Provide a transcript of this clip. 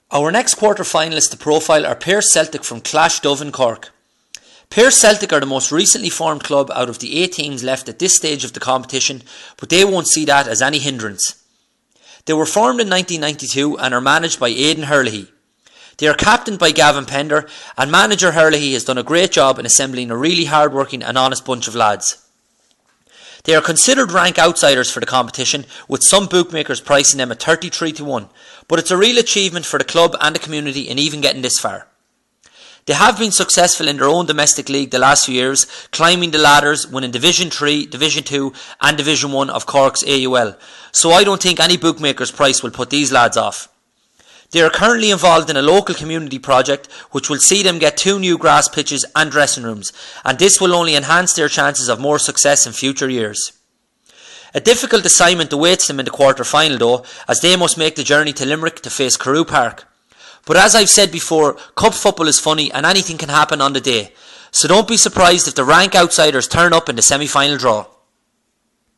Our next quarter-finalists to profile are Pearse Celtic from Clash Dove in Cork. Pearse Celtic are the most recently formed club out of the 8 teams left at this stage of the competition, but they won't see that as any hindrance. They were formed in 1992 and are managed by Aidan Herlihy. They are captained by Gavin Pender, and manager Herlihy has done a great job in assembling a really hard-working and honest bunch of lads. They are considered rank outsiders for the competition, with some bookmakers pricing them at 33-1, but it's a real achievement for the club and the community in even getting this far. They have been successful in their own domestic league the last few years, climbing the ladders, winning Division 3, Division 2 and Division 1 of Cork's AUL, so I don't think any bookmaker's price will put these lads off. They are currently involved in a local community project which will see them get 2 new grass pitches and dressing rooms, and this will only enhance their chances of more success in future years. A difficult assignment awaits them in the quarter-final though, as they must make the journey to Limerick to face Carew Park. But as I've said before, cup football is funny and anything can happen on the day, so don't be surprised if the rank outsiders turn up in the semi-final draw.